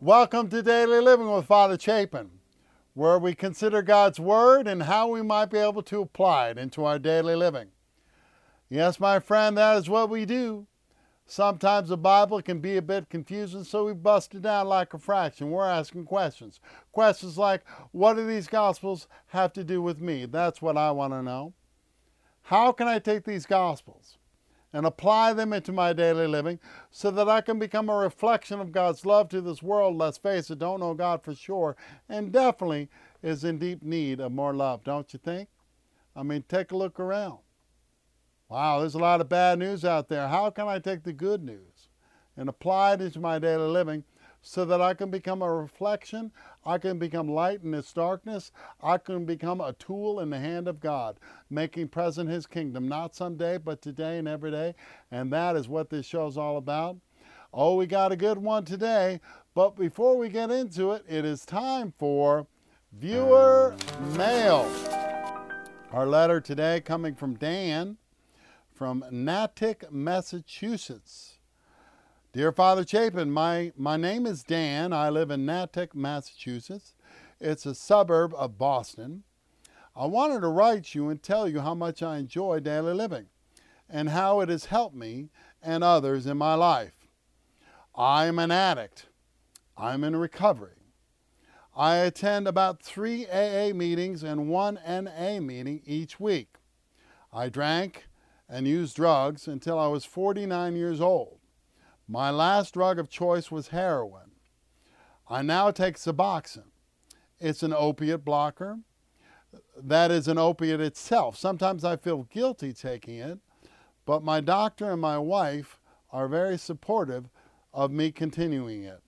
Welcome to Daily Living with Father Chapin, where we consider God's Word and how we might be able to apply it into our daily living. Yes, my friend, that is what we do. Sometimes the Bible can be a bit confusing, so we bust it down like a fraction. We're asking questions. Questions like, what do these Gospels have to do with me? That's what I want to know. How can I take these Gospels and apply them into my daily living so that I can become a reflection of God's love to this world, let's face it, don't know God for sure, and definitely is in deep need of more love, don't you think? I mean, take a look around. Wow, there's a lot of bad news out there. How can I take the good news and apply it into my daily living so that I can become a reflection, I can become light in this darkness, I can become a tool in the hand of God, making present His kingdom, not someday, but today and every day. And that is what this show is all about. Oh, we got a good one today, but before we get into it, it is time for Viewer Mail. Our letter today coming from Dan from Natick, Massachusetts. Dear Father Chapin, my name is Dan. I live in Natick, Massachusetts. It's a suburb of Boston. I wanted to write you and tell you how much I enjoy daily living and how it has helped me and others in my life. I am an addict. I'm in recovery. I attend about 3 AA meetings and 1 NA meeting each week. I drank and used drugs until I was 49 years old. My last drug of choice was heroin. I now take Suboxone. It's an opiate blocker. That is an opiate itself. Sometimes I feel guilty taking it, but my doctor and my wife are very supportive of me continuing it.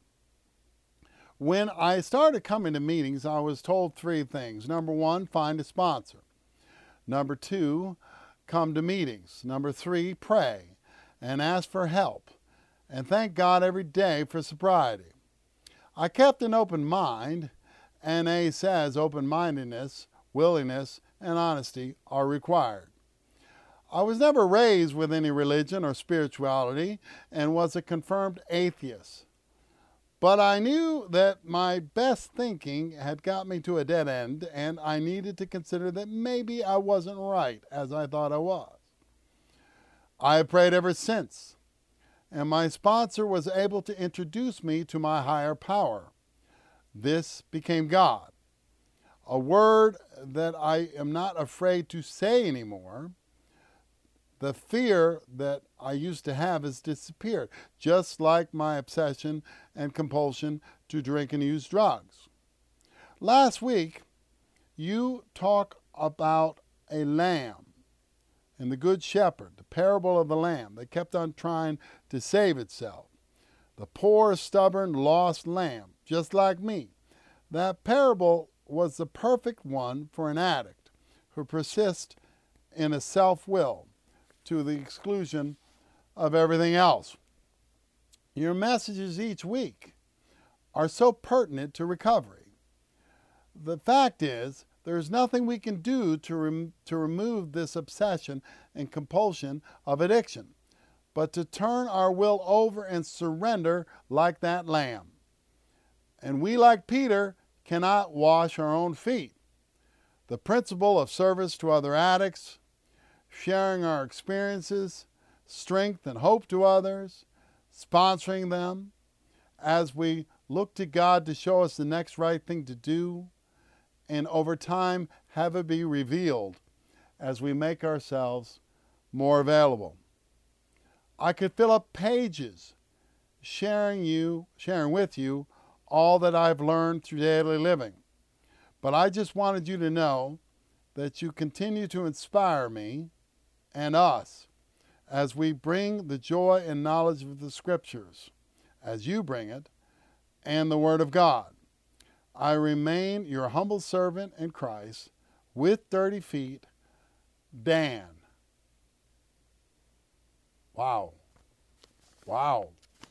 When I started coming to meetings, I was told 3 things. Number 1, find a sponsor. Number 2, come to meetings. Number 3, pray and ask for help. And thank God every day for sobriety. I kept an open mind. NA says open-mindedness, willingness, and honesty are required. I was never raised with any religion or spirituality and was a confirmed atheist. But I knew that my best thinking had got me to a dead end, and I needed to consider that maybe I wasn't right as I thought I was. I have prayed ever since, and my sponsor was able to introduce me to my higher power. This became God, a word that I am not afraid to say anymore. The fear that I used to have has disappeared, just like my obsession and compulsion to drink and use drugs. Last week, you talked about a lamb and the Good Shepherd, the parable of the lamb that kept on trying to save itself. The poor, stubborn, lost lamb, just like me. That parable was the perfect one for an addict who persists in a self-will to the exclusion of everything else. Your messages each week are so pertinent to recovery. The fact is, there's nothing we can do to remove this obsession and compulsion of addiction, but to turn our will over and surrender like that lamb. And we, like Peter, cannot wash our own feet. The principle of service to other addicts, sharing our experiences, strength and hope to others, sponsoring them as we look to God to show us the next right thing to do, and over time have it be revealed as we make ourselves more available. I could fill up pages sharing with you all that I've learned through daily living. But I just wanted you to know that you continue to inspire me and us as we bring the joy and knowledge of the Scriptures, as you bring it, and the Word of God. I remain your humble servant in Christ with dirty feet, Dan. Wow. Wow.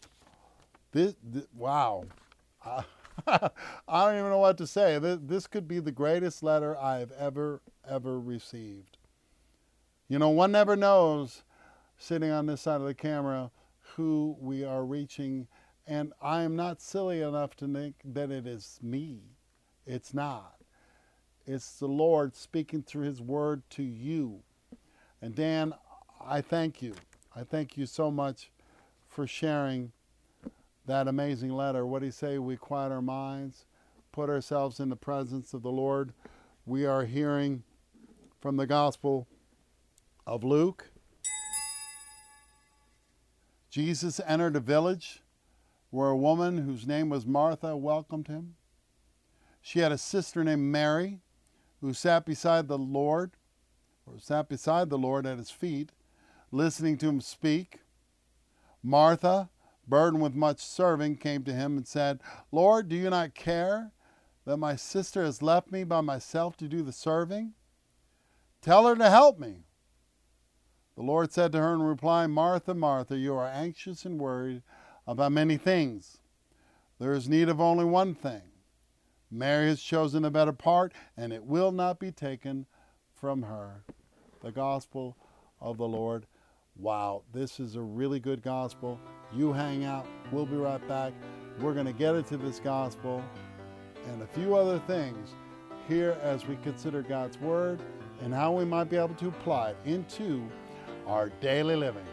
Wow. I don't even know what to say. This could be the greatest letter I have ever received. You know, one never knows, sitting on this side of the camera, who we are reaching And I am not silly enough to think that it is me. It's not. It's the Lord speaking through his word to you. And Dan, I thank you. I thank you so much for sharing that amazing letter. What do you say? We quiet our minds, put ourselves in the presence of the Lord. We are hearing from the Gospel of Luke. Jesus entered a village where a woman whose name was Martha welcomed him. She had a sister named Mary who sat beside the Lord at his feet, listening to him speak. Martha, burdened with much serving, came to him and said, "Lord, do you not care that my sister has left me by myself to do the serving? Tell her to help me." The Lord said to her in reply, "Martha, Martha, you are anxious and worried about many things. There is need of only one thing. Mary has chosen the better part, and it will not be taken from her." The Gospel of the Lord. Wow, this is a really good gospel. You hang out. We'll be right back. We're going to get into this gospel and a few other things here as we consider God's Word and how we might be able to apply it into our daily living.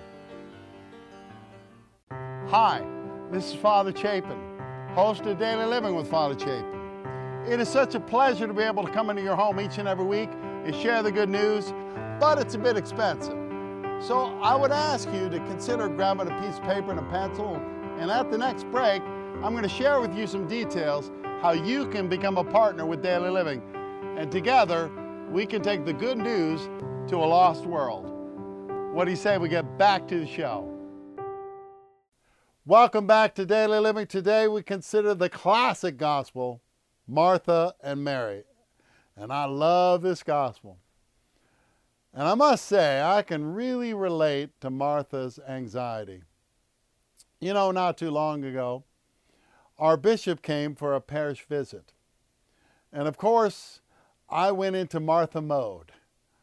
Hi, this is Father Chapin, host of Daily Living with Father Chapin. It is such a pleasure to be able to come into your home each and every week and share the good news, but it's a bit expensive. So I would ask you to consider grabbing a piece of paper and a pencil, and at the next break, I'm going to share with you some details how you can become a partner with Daily Living. And together, we can take the good news to a lost world. What do you say we get back to the show? Welcome back to Daily Living. Today we consider the classic gospel, Martha and Mary. And I love this gospel. And I must say, I can really relate to Martha's anxiety. You know, not too long ago, our bishop came for a parish visit. And of course, I went into Martha mode.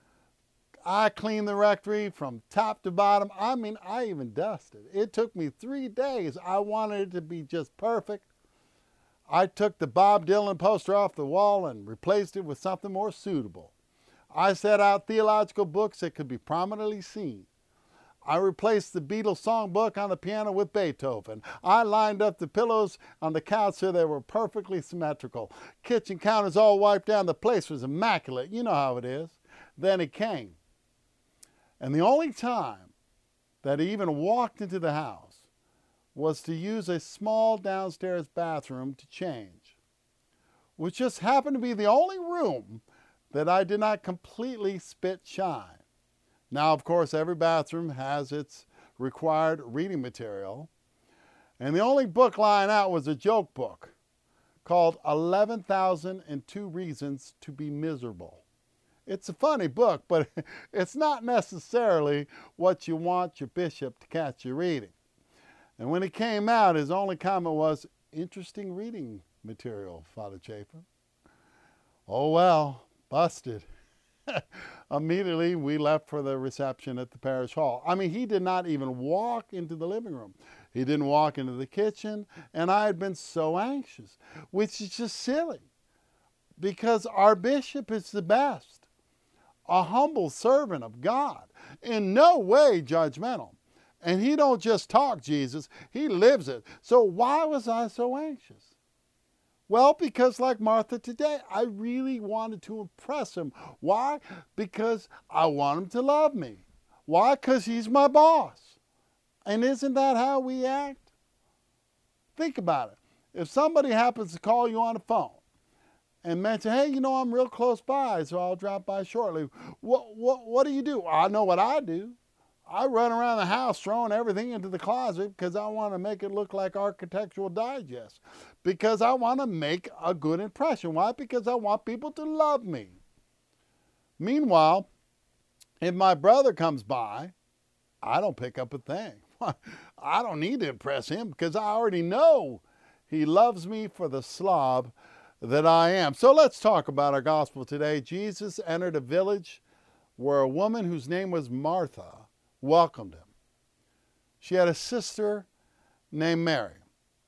I cleaned the rectory from top to bottom. I mean, I even dusted. It took me 3 days. I wanted it to be just perfect. I took the Bob Dylan poster off the wall and replaced it with something more suitable. I set out theological books that could be prominently seen. I replaced the Beatles songbook on the piano with Beethoven. I lined up the pillows on the couch so they were perfectly symmetrical. Kitchen counters all wiped down. The place was immaculate. You know how it is. Then it came. And the only time that he even walked into the house was to use a small downstairs bathroom to change, which just happened to be the only room that I did not completely spit shine. Now, of course, every bathroom has its required reading material, and the only book lying out was a joke book called 11,002 Reasons to be Miserable. It's a funny book, but it's not necessarily what you want your bishop to catch you reading. And when it came out, his only comment was, "Interesting reading material, Father Chapin." Oh well, busted. Immediately, we left for the reception at the parish hall. I mean, he did not even walk into the living room. He didn't walk into the kitchen, and I had been so anxious, which is just silly, because our bishop is the best, a humble servant of God, in no way judgmental. And he don't just talk Jesus, he lives it. So why was I so anxious? Well, because like Martha today, I really wanted to impress him. Why? Because I want him to love me. Why? Because he's my boss. And isn't that how we act? Think about it. If somebody happens to call you on the phone and mention, "Hey, you know, I'm real close by, so I'll drop by shortly," what do you do? I know what I do. I run around the house throwing everything into the closet because I want to make it look like Architectural Digest. Because I want to make a good impression. Why? Because I want people to love me. Meanwhile, if my brother comes by, I don't pick up a thing. I don't need to impress him because I already know he loves me for the slob that I am. So let's talk about our gospel today. Jesus entered a village where a woman whose name was Martha welcomed him. She had a sister named Mary.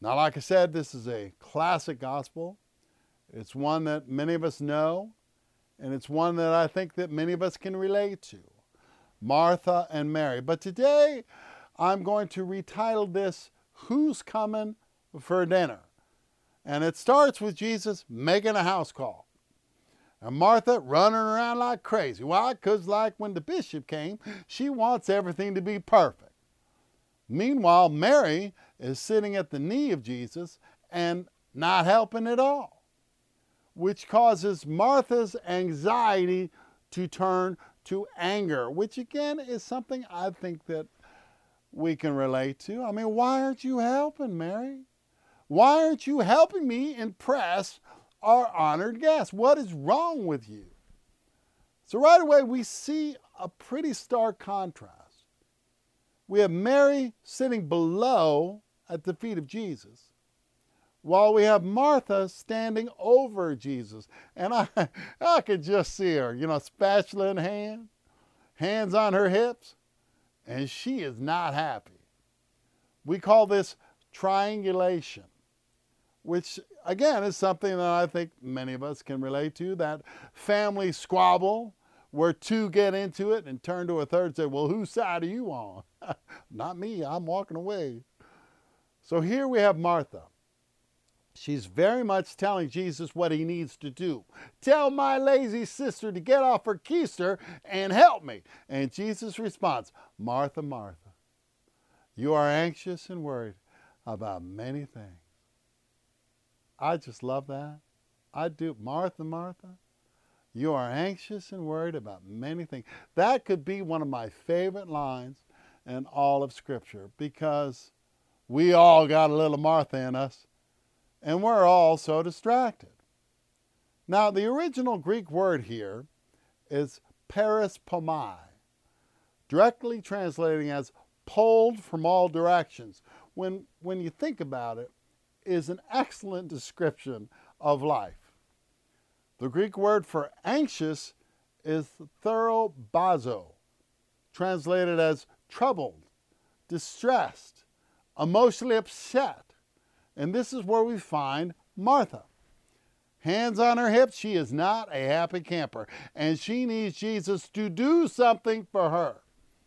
Now, like I said, this is a classic gospel. It's one that many of us know, and it's one that I think that many of us can relate to. Martha and Mary. But today, I'm going to retitle this, Who's Coming for Dinner? And it starts with Jesus making a house call. And Martha running around like crazy. Why? Because like when the bishop came, she wants everything to be perfect. Meanwhile, Mary is sitting at the knee of Jesus and not helping at all, which causes Martha's anxiety to turn to anger, which again is something I think that we can relate to. I mean, why aren't you helping, Mary? Why aren't you helping me impress our honored guest? What is wrong with you? So right away we see a pretty stark contrast. We have Mary sitting below at the feet of Jesus, while we have Martha standing over Jesus. And I could just see her, spatula in hand, hands on her hips, and she is not happy. We call this triangulation, which again is something that I think many of us can relate to, that family squabble where two get into it and turn to a third and say, well, whose side are you on? Not me, I'm walking away. So here we have Martha. She's very much telling Jesus what he needs to do. Tell my lazy sister to get off her keister and help me. And Jesus responds, Martha, Martha, you are anxious and worried about many things. I just love that. I do. Martha, Martha, you are anxious and worried about many things. That could be one of my favorite lines in all of Scripture, because we all got a little Martha in us, and we're all so distracted. Now, the original Greek word here is perispomai, directly translating as pulled from all directions. When you think about it, is an excellent description of life. The Greek word for anxious is thorobazo, translated as troubled, distressed, emotionally upset. And this is where we find Martha. Hands on her hips, she is not a happy camper, and she needs Jesus to do something for her.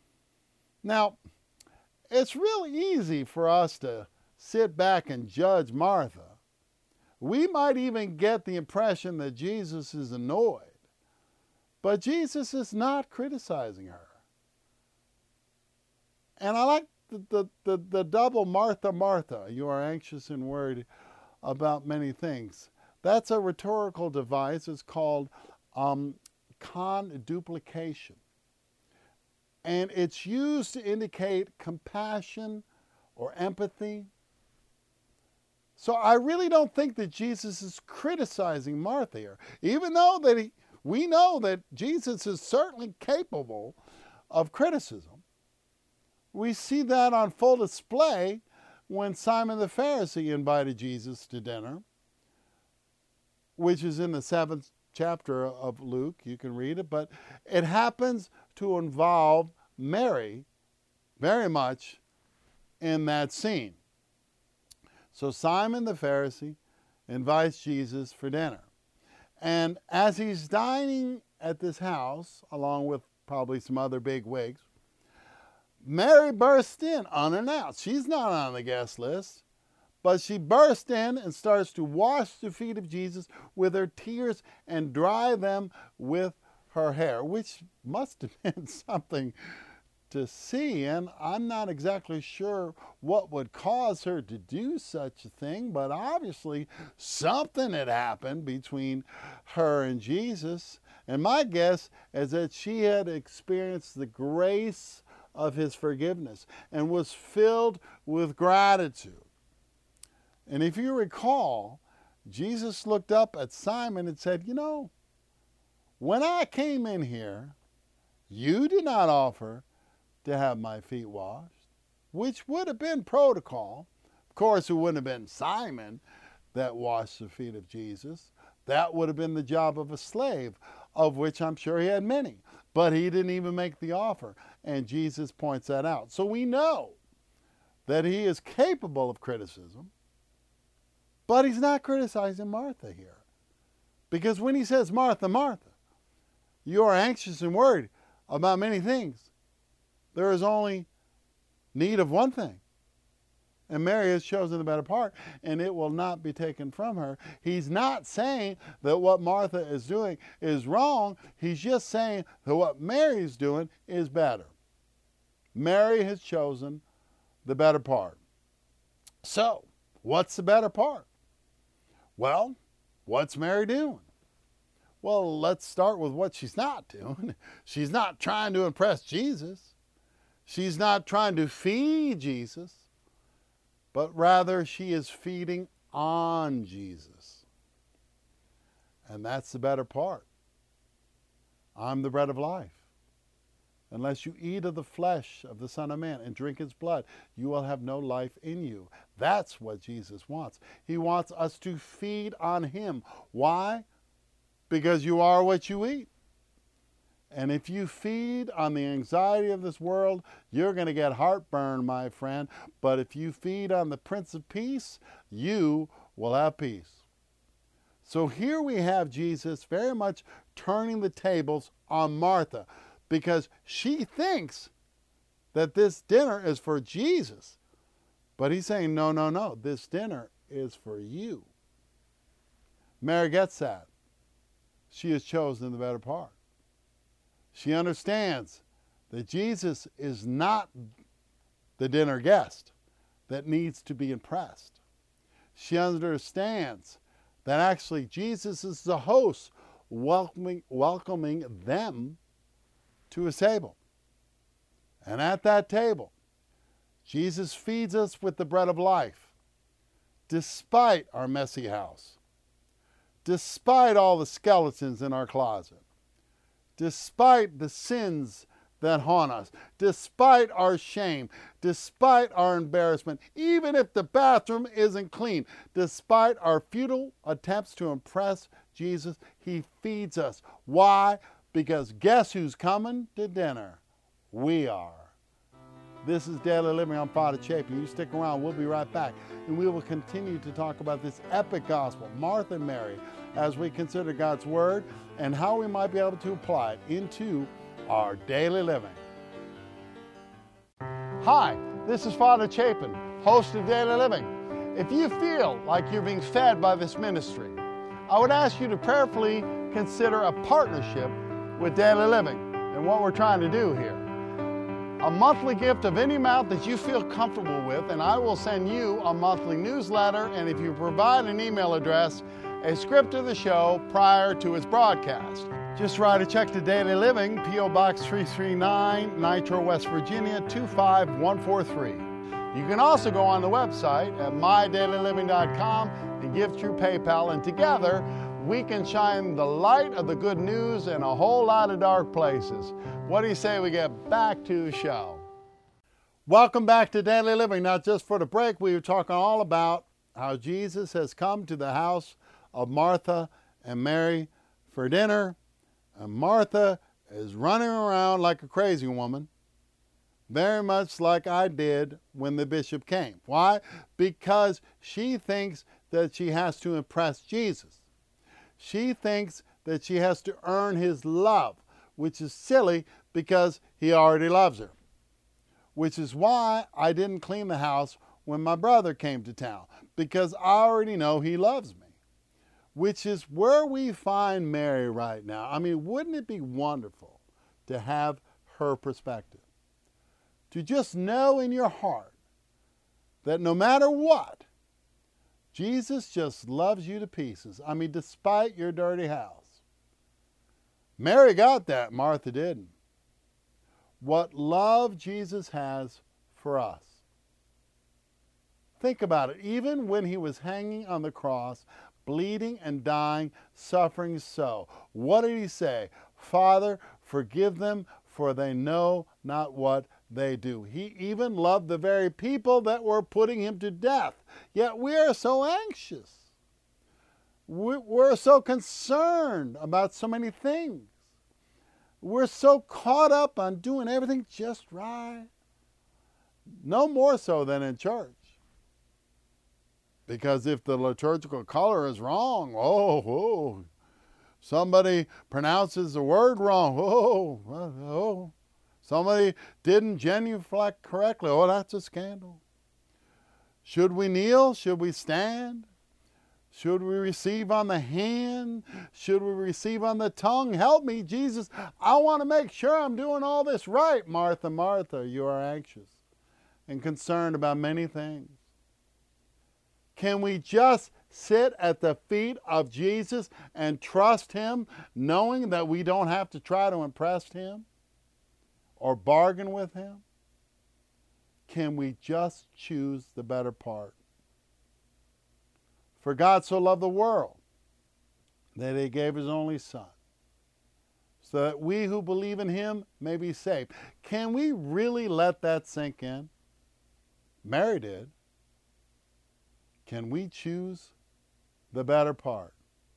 Now, it's really easy for us to sit back and judge Martha. We might even get the impression that Jesus is annoyed, but Jesus is not criticizing her. And I like the double Martha, Martha, you are anxious and worried about many things. That's a rhetorical device. It's called conduplication. And it's used to indicate compassion or empathy. So I really don't think that Jesus is criticizing Martha here, even though that we know that Jesus is certainly capable of criticism. We see that on full display when Simon the Pharisee invited Jesus to dinner, which is in the 7th chapter of Luke. You can read it, but it happens to involve Mary very much in that scene. So Simon the Pharisee invites Jesus for dinner. And as he's dining at this house, along with probably some other big wigs, Mary bursts in unannounced. She's not on the guest list, but she bursts in and starts to wash the feet of Jesus with her tears and dry them with her hair, which must have been something to see. And I'm not exactly sure what would cause her to do such a thing, but obviously something had happened between her and Jesus. And my guess is that she had experienced the grace of his forgiveness and was filled with gratitude. And if you recall, Jesus looked up at Simon and said, when I came in here, you did not offer to have my feet washed, which would have been protocol. Of course, it wouldn't have been Simon that washed the feet of Jesus. That would have been the job of a slave, of which I'm sure he had many. But he didn't even make the offer, and Jesus points that out. So we know that he is capable of criticism, But he's not criticizing Martha here. Because when he says, Martha, Martha, you are anxious and worried about many things, there is only need of one thing. And Mary has chosen the better part, and it will not be taken from her. He's not saying that what Martha is doing is wrong. He's just saying that what Mary's doing is better. Mary has chosen the better part. So, what's the better part? Well, what's Mary doing? Well, let's start with what she's not doing. She's not trying to impress Jesus. She's not trying to feed Jesus, but rather she is feeding on Jesus. And that's the better part. I'm the bread of life. Unless you eat of the flesh of the Son of Man and drink his blood, you will have no life in you. That's what Jesus wants. He wants us to feed on him. Why? Because you are what you eat. And if you feed on the anxiety of this world, you're going to get heartburn, my friend. But if you feed on the Prince of Peace, you will have peace. So here we have Jesus very much turning the tables on Martha, because she thinks that this dinner is for Jesus. But he's saying, no, no, no, this dinner is for you. Mary gets that. She has chosen the better part. She understands that Jesus is not the dinner guest that needs to be impressed. She understands that actually Jesus is the host welcoming them to his table. And at that table, Jesus feeds us with the bread of life, despite our messy house, despite all the skeletons in our closet, despite the sins that haunt us, despite our shame, despite our embarrassment, even if the bathroom isn't clean, despite our futile attempts to impress Jesus, he feeds us. Why? Because guess who's coming to dinner? We are. This is Daily Living. I'm Father Chapin. You stick around. We'll be right back. And we will continue to talk about this epic gospel, Martha and Mary, as we consider God's Word and how we might be able to apply it into our daily living. Hi, this is Father Chapin, host of Daily Living. If you feel like you're being fed by this ministry, I would ask you to prayerfully consider a partnership with Daily Living and what we're trying to do here. A monthly gift of any amount that you feel comfortable with, and I will send you a monthly newsletter, and if you provide an email address, a script of the show prior to its broadcast. Just write a check to Daily Living, P.O. Box 339, Nitro, West Virginia, 25143. You can also go on the website at mydailyliving.com and give through PayPal, and together we can shine the light of the good news in a whole lot of dark places. What do you say we get back to the show? Welcome back to Daily Living. Now, just for the break, we were talking all about how Jesus has come to the house of Martha and Mary for dinner. And Martha is running around like a crazy woman, very much like I did when the bishop came. Why? Because she thinks that she has to impress Jesus. She thinks that she has to earn his love, which is silly because he already loves her. Which is why I didn't clean the house when my brother came to town, because I already know he loves me. Which is where we find Mary right now. I mean, wouldn't it be wonderful to have her perspective? To just know in your heart that no matter what, Jesus just loves you to pieces. I mean, despite your dirty house. Mary got that, Martha didn't. What love Jesus has for us. Think about it. Even when he was hanging on the cross, bleeding and dying, suffering so, what did he say? Father, forgive them, for they know not what they do. He even loved the very people that were putting him to death. Yet we are so anxious. We're so concerned about so many things. We're so caught up on doing everything just right. No more so than in church. Because if the liturgical color is wrong, oh, somebody pronounces the word wrong, somebody didn't genuflect correctly, oh, that's a scandal. Should we kneel? Should we stand? Should we receive on the hand? Should we receive on the tongue? Help me, Jesus. I want to make sure I'm doing all this right. Martha, Martha, you are anxious and concerned about many things. Can we just sit at the feet of Jesus and trust him, knowing that we don't have to try to impress him or bargain with him? Can we just choose the better part? For God so loved the world that he gave his only Son, so that we who believe in him may be saved. Can we really let that sink in? Mary did. Can we choose the better part?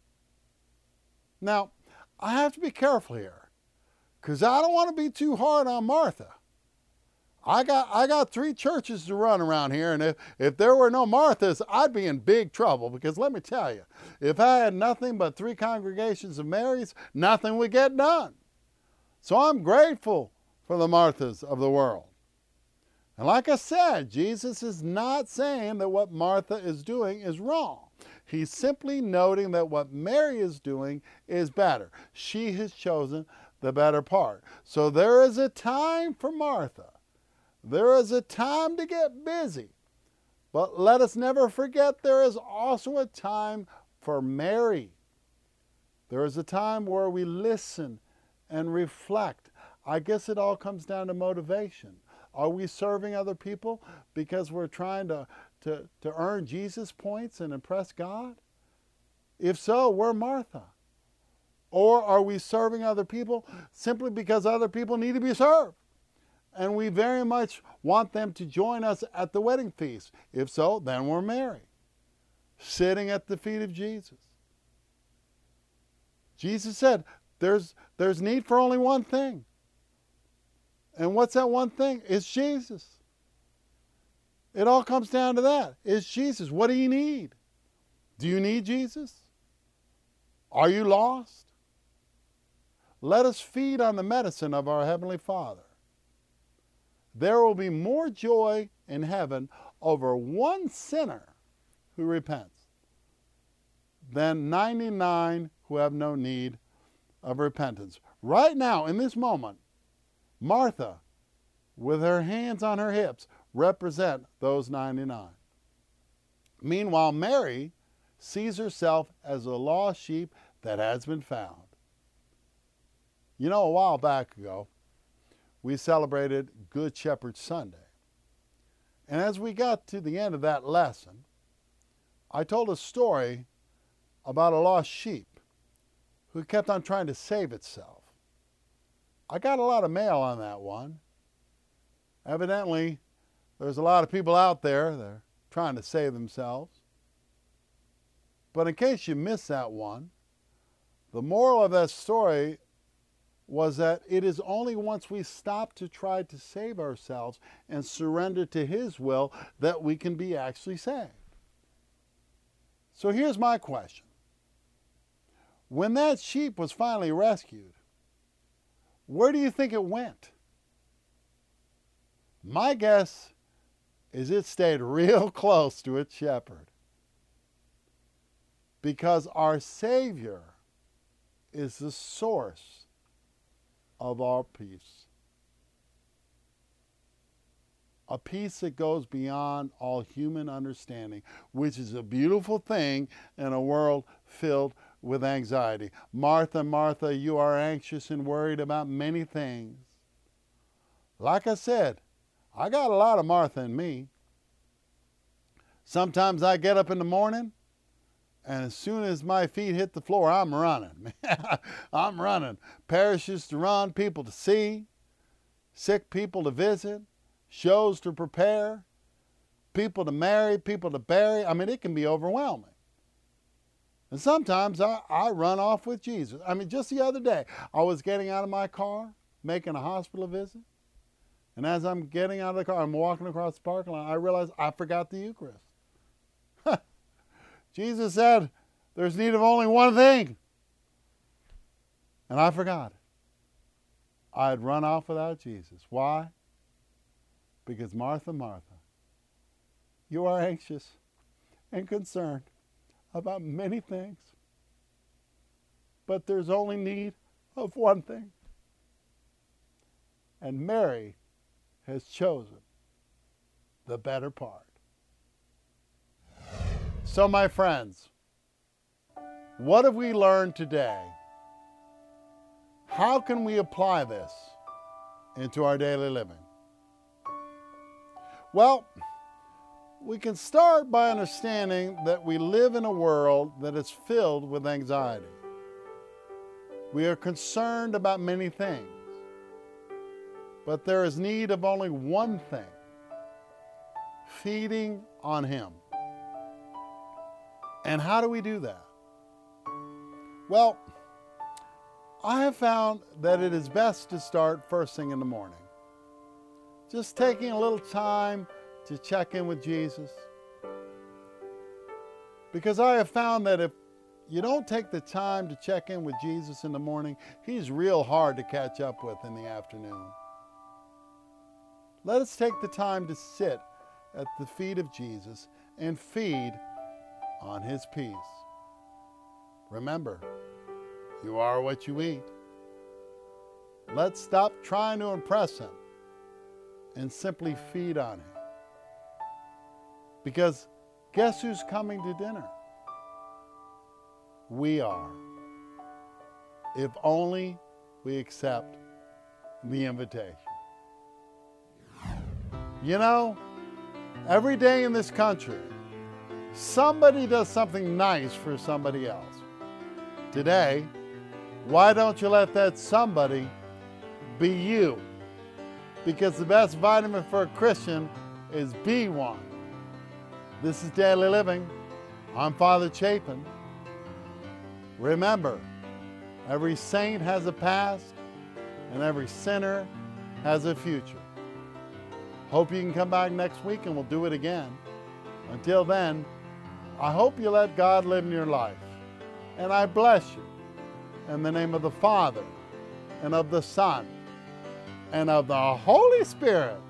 Now, I have to be careful here, because I don't want to be too hard on Martha. I got 3 churches to run around here, and if there were no Marthas, I'd be in big trouble, because let me tell you, if I had nothing but 3 congregations of Marys, nothing would get done. So I'm grateful for the Marthas of the world. And like I said, Jesus is not saying that what Martha is doing is wrong. He's simply noting that what Mary is doing is better. She has chosen the better part. So there is a time for Martha. There is a time to get busy. But let us never forget there is also a time for Mary. There is a time where we listen and reflect. I guess it all comes down to motivation. Are we serving other people because we're trying to earn Jesus points and impress God? If so, we're Martha. Or are we serving other people simply because other people need to be served? And we very much want them to join us at the wedding feast. If so, then we're Mary, sitting at the feet of Jesus. Jesus said, there's need for only one thing. And what's that one thing? It's Jesus. It all comes down to that. It's Jesus. What do you need? Do you need Jesus? Are you lost? Let us feed on the medicine of our Heavenly Father. There will be more joy in heaven over one sinner who repents than 99 who have no need of repentance. Right now, in this moment, Martha, with her hands on her hips, represent those 99. Meanwhile, Mary sees herself as a lost sheep that has been found. You know, a while back ago, we celebrated Good Shepherd Sunday. And as we got to the end of that lesson, I told a story about a lost sheep who kept on trying to save itself. I got a lot of mail on that one. Evidently, there's a lot of people out there that are trying to save themselves. But in case you missed that one, the moral of that story was that it is only once we stop to try to save ourselves and surrender to His will that we can be actually saved. So here's my question. When that sheep was finally rescued, where do you think it went? My guess is it stayed real close to its shepherd. Because our Savior is the source of our peace. A peace that goes beyond all human understanding, which is a beautiful thing in a world filled with anxiety. Martha, Martha, you are anxious and worried about many things. Like I said, I got a lot of Martha in me. Sometimes I get up in the morning, and as soon as my feet hit the floor, I'm running. I'm running. Parishes to run, people to see, sick people to visit, shows to prepare, people to marry, people to bury. I mean, it can be overwhelming. And sometimes I run off with Jesus. I mean, just the other day, I was getting out of my car, making a hospital visit. And as I'm getting out of the car, I'm walking across the parking lot, I realized I forgot the Eucharist. Jesus said there's need of only one thing. And I forgot it. I had run off without Jesus. Why? Because Martha, Martha, you are anxious and concerned about many things, but there's only need of one thing. And Mary has chosen the better part. So, my friends, what have we learned today? How can we apply this into our daily living? Well, we can start by understanding that we live in a world that is filled with anxiety. We are concerned about many things, but there is need of only one thing: feeding on Him. And how do we do that? Well, I have found that it is best to start first thing in the morning. Just taking a little time to check in with Jesus. Because I have found that if you don't take the time to check in with Jesus in the morning, He's real hard to catch up with in the afternoon. Let us take the time to sit at the feet of Jesus and feed on His peace. Remember, you are what you eat. Let's stop trying to impress Him and simply feed on Him. Because guess who's coming to dinner? We are. If only we accept the invitation. You know, every day in this country, somebody does something nice for somebody else. Today, why don't you let that somebody be you? Because the best vitamin for a Christian is B1. This is Daily Living. I'm Father Chapin. Remember, every saint has a past and every sinner has a future. Hope you can come back next week and we'll do it again. Until then, I hope you let God live in your life. And I bless you in the name of the Father, and of the Son, and of the Holy Spirit.